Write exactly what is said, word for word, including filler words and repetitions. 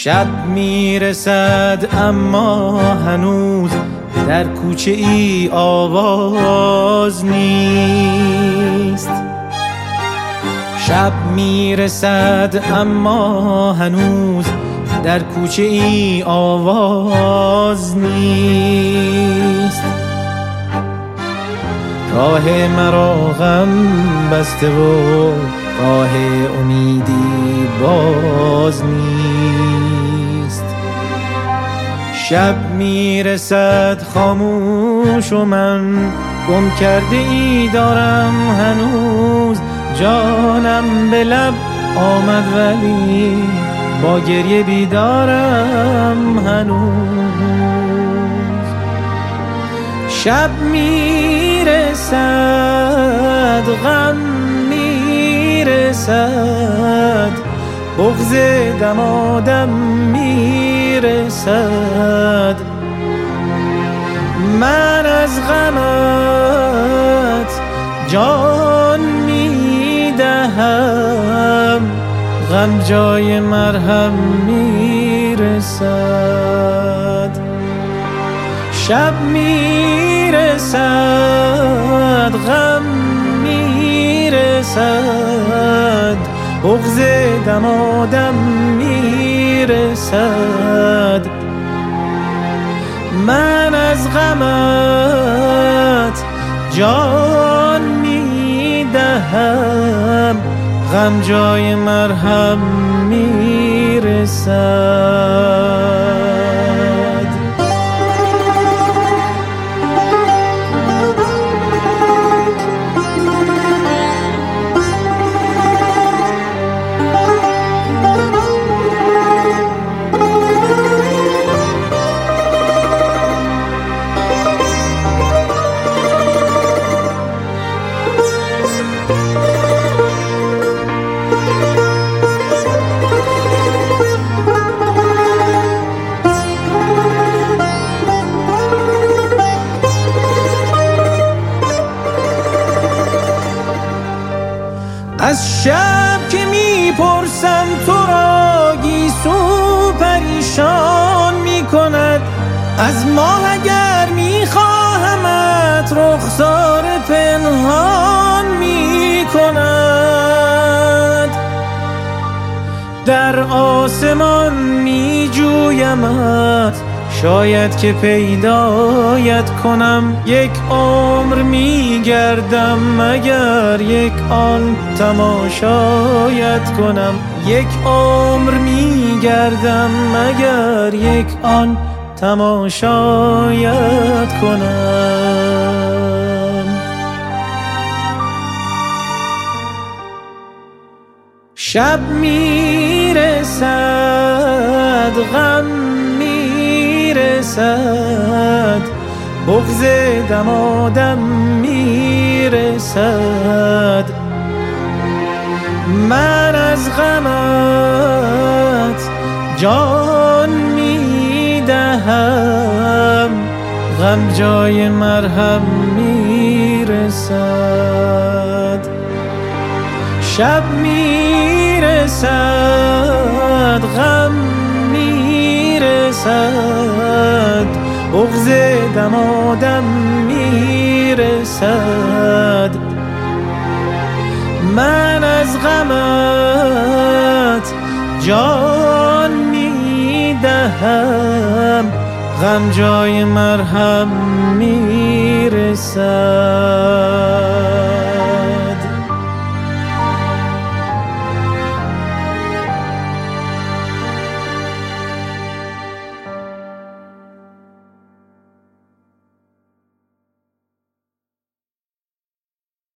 شب میرسد اما هنوز در کوچه ای آواز نیست. شب میرسد اما هنوز در کوچه ای آواز نیست. راه مرا غم بسته و راه امیدی باز نیست. شب میرسد خاموش و من گم کرده ای دارم هنوز. جانم به لب آمد ولی با گریه بیدارم هنوز. شب میرسد غم میرسد، بغض دمادم میرسد. من از غمت جان میدهم، غم جای مرهم میرسد. شب میرسد غم میرسد، بغض دمادم میرسد. من از غمت جان میدهم، غم جای مرهم میرسد. از شب که میپرسم تو را گیسو پریشان میکند. از ماه اگر میخواهمت رخسار پنهان میکند. در آسمان میجویمت، شاید که پیدایت کنم. یک عمر میگردم مگر یک آن تماشایت کنم. یک عمر میگردم مگر یک آن تماشایت کنم. شب میرسد غم میرسد، بغض دمادم میرسد. من از غمت جان میدهم، غم جای مرهم میرسد. شب میرسد غم میرسد، بغض دمادم میرسد. من از غمت جان میدهم، غم جای مرهم میرسد.